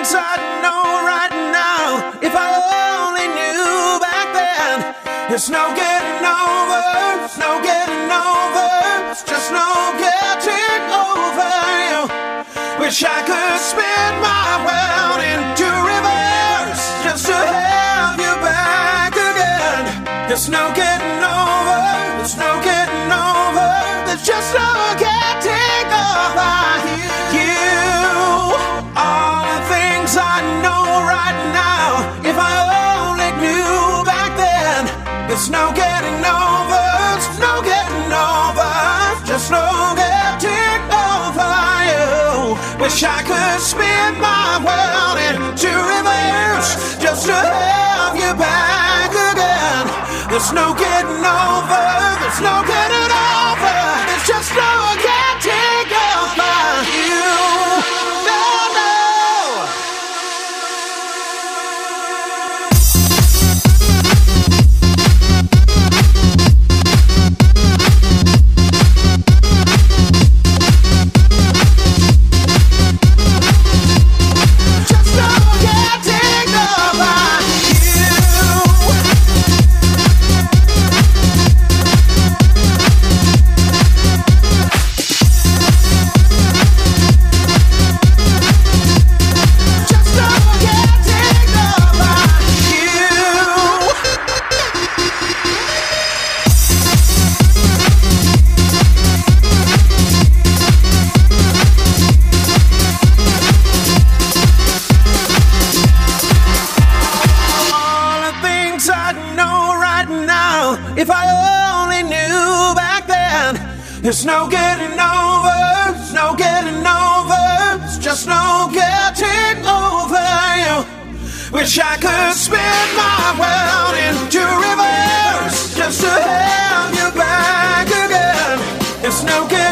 things I'd know right now if I only knew back then. It's no getting over, it's no getting over, it's just no getting over you. Wish I could spin my world into reverse just to have you back again. There's no getting over, there's no getting over, there's just no getting over you. All the things I know right now, if I only knew back then. There's no getting over, there's no getting over, just no getting over you. Wish I could spin my world into reverse just to have you back again. There's no getting over, there's no getting over, there's just no getting over you. No, no. Just no getting over you. Just no getting over you. All the things I know right now, if I only knew back then. There's no getting over, there's no getting over, it's just no getting over you. Wish I could spin my world into reverse just to have you back again. There's no getting